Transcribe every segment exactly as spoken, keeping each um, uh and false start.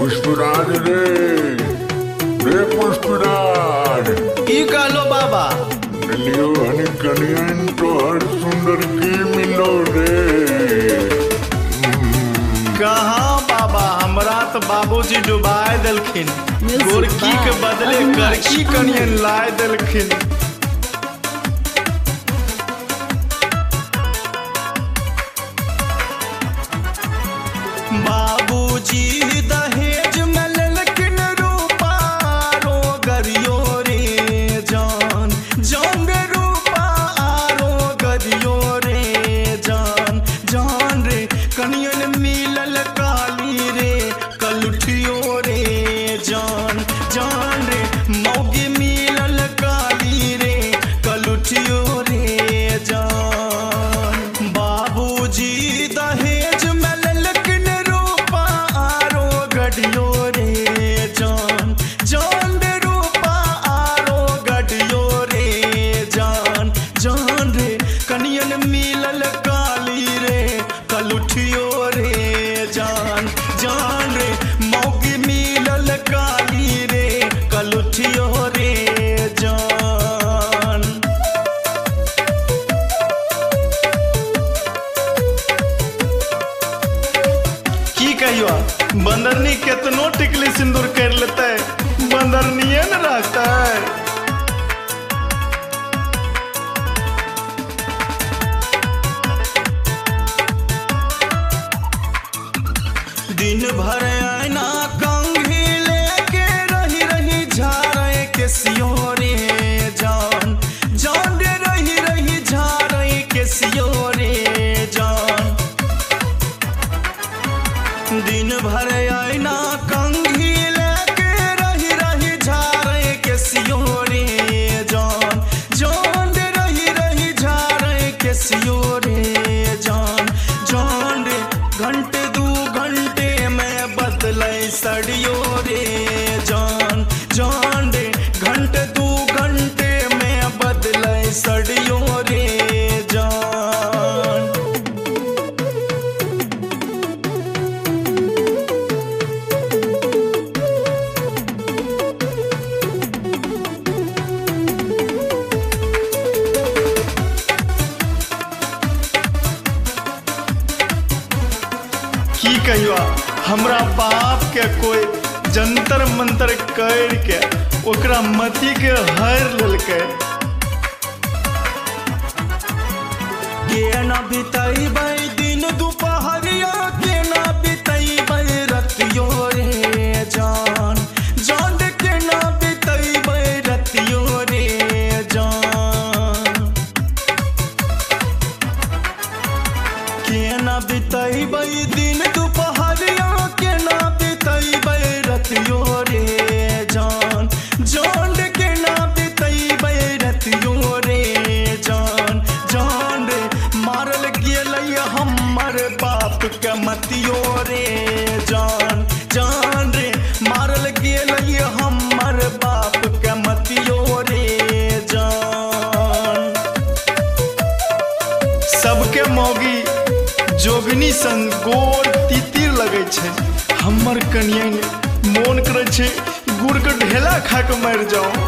पुष्पराज रे रे पुष्पराज ई कहलो बाबा लियो हनी कनियन तो हर सुंदर की मिलो रे। कहाँ बाबा हमरा तो बाबूजी डुबाए दिलखिन गोरकी के बदले करकी कनियन लाए दिलखिन। बाबूजी दहेज में लेलखिन रूपा रो गरियो रे जान जान रे रूपा आरो गरियो रे जान जान रे कनियन मिलल काली रे कलुठियो रे जान जान रे मौगी मिलल काली रे कलुठियो रे जान। बाबूजी दहेज में लेलखिन रूपा आरो गडियो रे जान जान रे रूपा आरो गडियो रे जान जान रे कनियन मिलल काली रे कलुठियो रे जान जान रे मौगी मिलल काली रे कलुठियो रे जान। की कहियो बंदरनी केतनो टिकली सिंदूर कर लेते बंदरनिये न रहता है। दिन भर आईना कंघी लेके रही रही झारे के सियोरे जान जान रे रही रही झारे के सियोरे जान। दिन भर आईना कंघी लेके रही रही झारे के सियोरे जान जान रे रही रही झारे के सियोरे जान जान रे घंटे दू घंटे में बदले सड़ियो रे जान जान रे घंटे दू घंटे में बदले सड़ियो रे जान। की कहियो हमरा बाप के कोई जंतर मंतर कर के ओकरा मती के हर लेलकै के ना बितैबै दिन दुपहरिया के ना बितैबै रतियो रे जान जान के ना बितैबै रतियो रे जान के ना बितैबै दिन दुपहरिया के ना बितैबै रतियो रे जान जान के ना बितैबै रतियो रे जान जान रे मारल गेलै हमर बाप के मतियो रे जान जान रे मारल गेलै हमर बाप के मतियो रे जान। सबके मौगी जोगनी सन गोर तीतिर लगे छै हमर कनियन मोन करे छै गुड़ के ढेला खा के मर जाओ।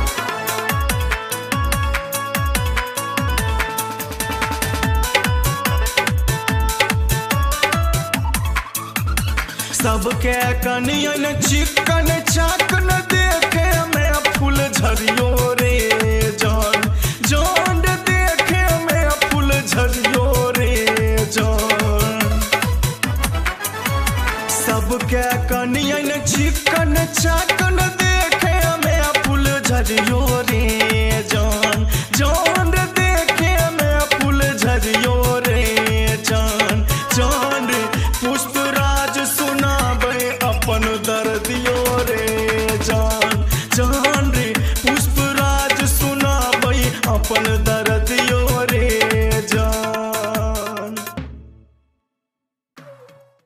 सबके कनियन चिकन चाकन देखे में फूल झरियो रे जान जान देखे में फूल झरियो रे जान। सबके कनियन चिकन चाकन